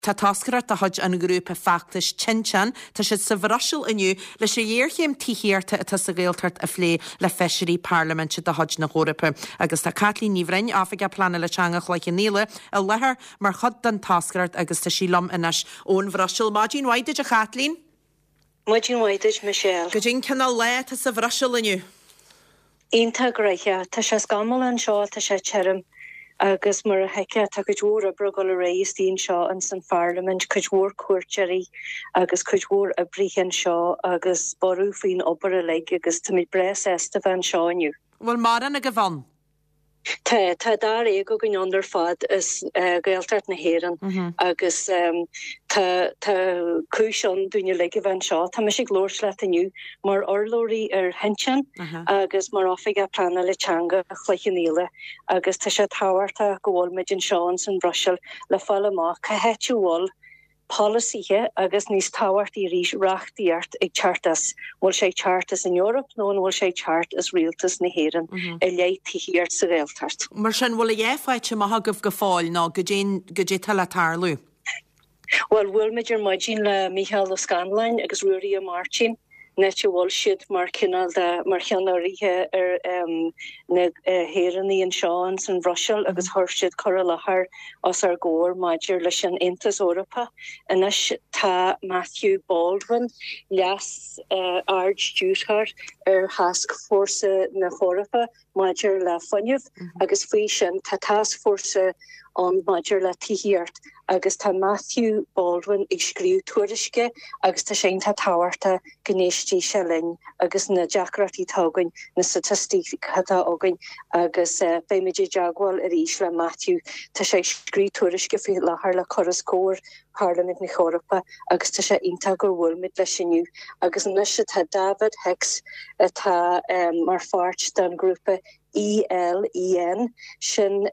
Tá tascarat a hud an grúpa factas Chinchan, tá siad sa bhraisiil iniu leis sé dhéirchéim tíhiarta a tas a géaltart a phlé le Fishery Parliament a hud na Hórapa. Agus tá Kathleen Níomhrein áfig a plana le teanga chláiche níle a lethar mar chud den tascarat agus tá sí lom inis ón bhraisiil. Máidín Waidid a Kathleen? Máidín Waidid, Michelle. Go dtín cinál le a sa bhraisiil iniu? Ínta greiche, tá sé scamal an seo tá sé terim. Agus mar a heice tá chuidhór a brugol a rééis tín seo an san Parliament, chuidhór cuairtearí agus chuidhór a bríchan seo agus ború faoin obair a leig agus tá mid bres esta bhain seo aniu. Well mar an a go bhain? Tá dar go gon onder fad is Gaeltart na Héireann agus tá cúisian dúine le bhain seo. Tá me sig glórs le aniu mar orlóí ar Hinchan agus mar áfig a plana le teanga a chluiche níle agus tá sé táhairta go bhfuil meid an seán san Brussel le fáil amach ca heitiúil policyhe agus níos táhairt í rís reachtaíart ag chartas. Bhfuil sé chartas in Europe nó bhfuil sé chart as rialtas na Héireann a léit tíhiart sa Gaeltart. Mar sin bhfuil a dhéfhaite maithagah go fáil ná go dé talatarlú? Well, bhfuil meidir maidín le Michael O'Scanlan agus Ruairi a Martin. Netje wol siid mar kinál de mar cheannarithe na Héireann an seán san Brussel agus thuirsid chora lethar as ar góir maidir leis an Intas Europa. Inis tá Matthew Baldwin leas ard dúthart ar Task Force na Europa maidir le funineh agus faoi sin tá Task Force an maidir le tíhiart agus tá Matthew Baldwin ag scríú tuairisce agus tá sé tá táhairta gnéistí se linn agus na deacratí tágain na statistícha ágain agus féimiidir deagháil a rís le Matthew tá sé scríú tuairisce fao lethar le choras cóir Parliament na Europa agus tá sé ionta gur bhfuil mid leis sinniu agus nuis tá David Hicks tá mar fáirt den grúpa ELEN sin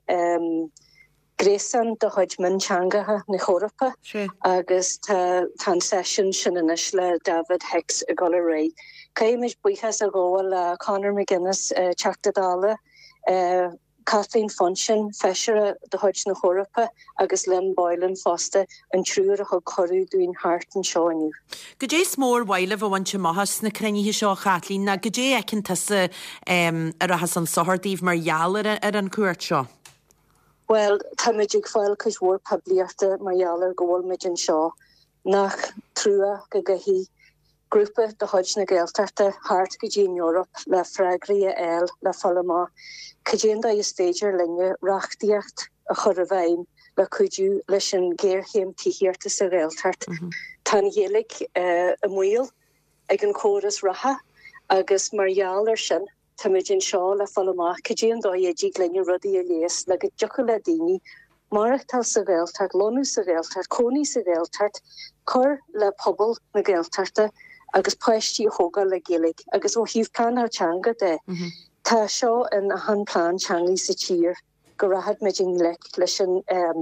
Grésan de Hodgman Changaha na Europa agus tan session sin inis le David Hicks a gola ré. Caiimiid buchas a ggóil le Conor McGuinness teachtadála Kathleen Funchen Fisher de Hodge na Europa agus Lynn Boylan Foster an trúr a thug choú dúin hart an seoinniu. Go dé smór bhaile bhaintse maithas na crennithe seo Kathleen na go dé ecinn tusa ar a has an sohardíh mar jalar ar an cuairt seo. Well, tá meidir fáil chuidhór poblíochta mar jalar ggóil meid an seo nach trúa go gahí grúpa de Hodge na Gaeltarta hart go dtí Europe le freagraí a le fallama céanda i stéidir linne reachtaíocht a chur a bhaim le chuidú leis an géirchéim tíhiarta sa Gaeltart. Tá dhéalaigh a muil ag an córas ratha agus mar jalar sin tá mid an seo le fallama céanda i ddí linne rudaí a léas le go deocha le daoine marachtal sa Gaeltart, lonú sa Gaeltart, cóní sa Gaeltart, chur le pobl na Gaeltarta agus poisttí hóga le géalaigh agus ó híomh plán ar teanga de. Tá seo in a han plán teangaí sa tír go rathad meid in leis an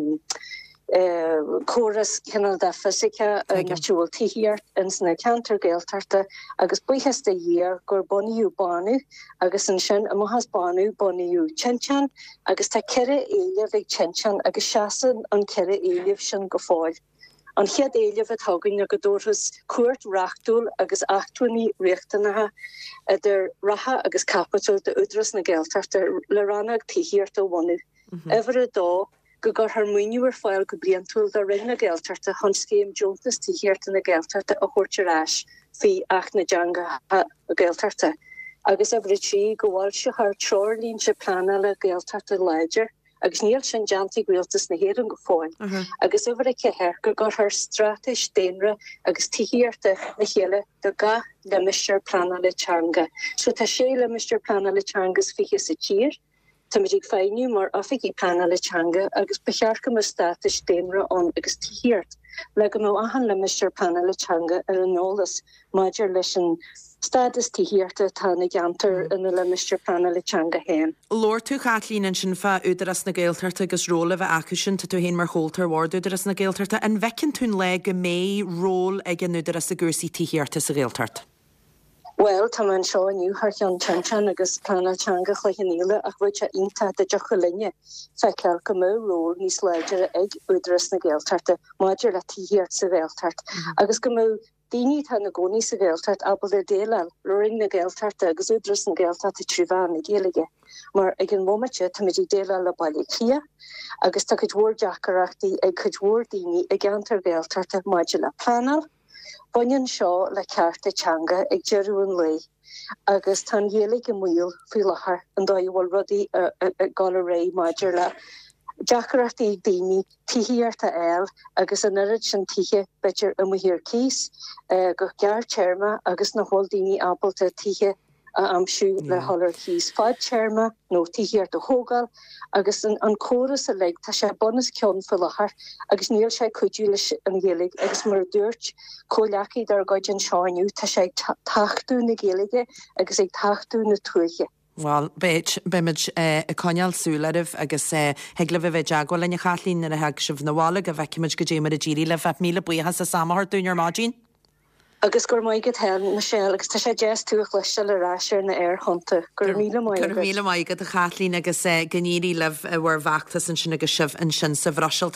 choras cinál de fysica natural tíhiart in sna cantar Gaeltarta agus buchas de dhéar gur boniú banú agus an sin amachas banú boniú Chinchan agus tá ceire éileh ag Chinchan agus seasan an ceire éileh sin go fáil. An chiad éileh a thugann a go dúras cuairt reachtúil agus achtuaní riachtanatha idir ratha agus capital de údras na Gaeltarta le rannag tíhiart a bhhaú. Ever dó go gur haar muinúar fáil go bliantúil de ring na Gaeltarta hon scéim Jonas tíhiart na Gaeltarta a chuirteráis fí ach na Janga a Gaeltarta. Agus a brití go bhhail se haar trolín se plana le Gaeltarta Ledger agus níl sin janti gwiltas na Héireann go fáin. Agus over ke herker gur haar strateis dénre agus tíhiarte na chéle de ga le Mr. Plana le Changa. So tá sé le Mr. Plana le Changas fiche sa tír, tá mid ag féinniu mar afigi Plana le Changa agus bechearcha mar strateis dénre an agus tíhiart. Le go mó ahan le Mr. Plana le Changa ar an nólas maidir leis an status tíhiarta tána gantar in le Mr. Plana le Changa hen. Lord tú Kathleen an sin fa údaras na Gaeltarta agus róla bheith acusin tá tú hén mar hóltar war údaras na Gaeltarta an bhecinn tún le go mé ról ag an údaras a gúsaí tíhiarta sa Gaeltart. Well, tá man seo aniu haar an chanchan agus planachanga chluchanile ach bfuid se inta de jochalinne feicel go mó ról níos leidir ag udras na ggéaltarte maidir le tíhiart sa bhéaltart. Agus go mó Dini tan na goni sa ggéaltart abal er délan roing na ggéaltarte agus udras na ggéaltarte trúhan na géige. Mar ag an momentje tá midi déla le baillia agus tá chudhór deachachtaí ag chudhór daoine ag antar ggéaltarte maidir le planal. Bunyan seo le ceartachanga ag jeúan lei agus tan hélig an muil fi lechar an dáhil rudí gal ré maidir le Jackaracht ag daoine tíhiarta eil agus an nurid sin tithe bitir muhir cís go gear chairma agus na hol daoine abalta tithe amsú le hallar cís fad chairma nó tíhiart a hógal agus an choras a le tá sé bonus ceann fi lechar agus níl sé cuiú leis an gélig agus mar dúirt cóleaí dar gaid an seáinú tá sé tachtú na géige agus ag tachtú na tuige. Well, beit bimid coineal súlarih agus hegla bheith deagháil lenne chalín ar a heag sibh nahála a bheicimiid go dé mar a ddírí le 5,000 buchas a samthir dúnar mágin? Agus gur maigad hen na sé agus tá sé jazz túach leis le ráisiir na air honta gur míle maigad a chalín agus gníí leh bhar bhachtas an sin agus sibh an sin sa bhraisiil